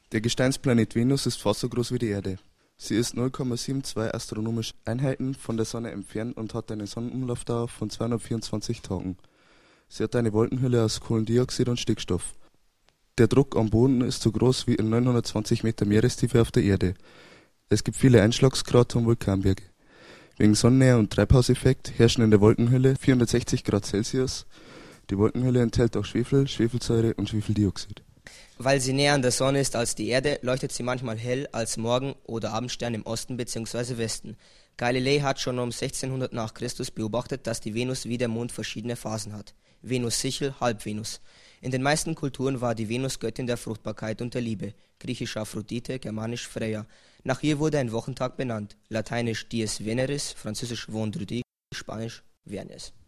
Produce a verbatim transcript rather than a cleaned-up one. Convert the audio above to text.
Der Gesteinsplanet Venus ist fast so groß wie die Erde. Sie ist null Komma zweiundsiebzig astronomische Einheiten von der Sonne entfernt und hat eine Sonnenumlaufdauer von zweihundertvierundzwanzig Tagen. Sie hat eine Wolkenhülle aus Kohlendioxid und Stickstoff. Der Druck am Boden ist so groß wie in neunhundertzwanzig Meter Meerestiefe auf der Erde. Es gibt viele Einschlagskrater und Vulkanberge. Wegen Sonnennähe und Treibhauseffekt herrschen in der Wolkenhülle vierhundertsechzig Grad Celsius. Die Wolkenhülle enthält auch Schwefel, Schwefelsäure und Schwefeldioxid. Weil sie näher an der Sonne ist als die Erde, leuchtet sie manchmal hell als Morgen- oder Abendstern im Osten bzw. Westen. Galilei hat schon um sechzehnhundert nach Christus beobachtet, dass die Venus wie der Mond verschiedene Phasen hat. Venus-Sichel, Halbvenus. In den meisten Kulturen war die Venus Göttin der Fruchtbarkeit und der Liebe, griechisch Aphrodite, germanisch Freya. Nach ihr wurde ein Wochentag benannt, lateinisch Dies Veneris, französisch Vendredi, spanisch Viernes.